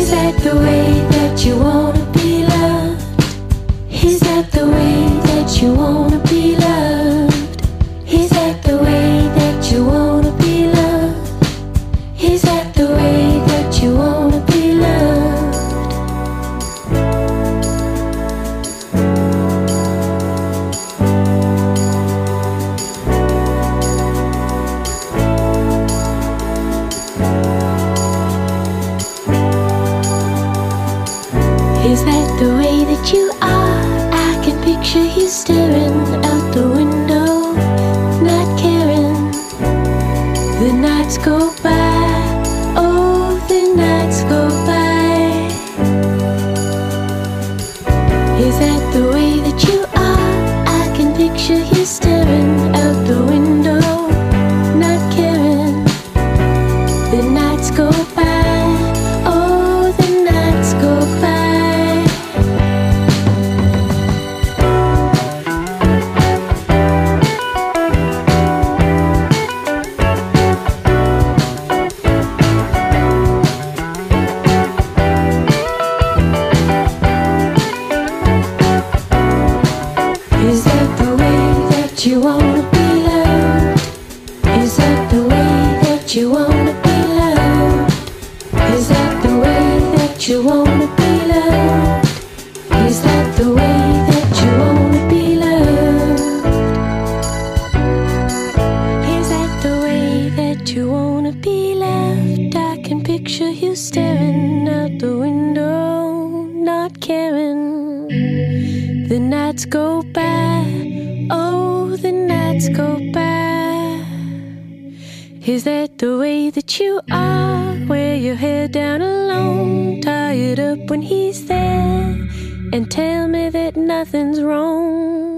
Is that the way that you wanna be loved? Is that the way that you wanna be loved? Is that the way that you wanna be loved? Is that the way that you wanna be loved? Is that the way that you are? I can picture you staring out the window, not caring. The nights go by, oh, the nights go by. Is that the way that you are? I can picture you staring out the window, not caring. The nights go by, oh, the nights go by. Is that the way that you wanna be loved? Is that the way that you wanna be loved? Is that the way that you wanna be loved? Is that the way that you wanna be loved? Is that the way that you wanna be loved? I can picture you staring out the window, not caring. The nights go by, oh, the nights go by. Is that the way that you are? Wear your hair down alone, tie it up when he's there, and tell me that nothing's wrong.